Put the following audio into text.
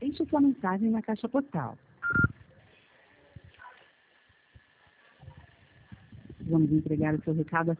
Deixe sua mensagem na caixa postal. Vamos entregar o seu recado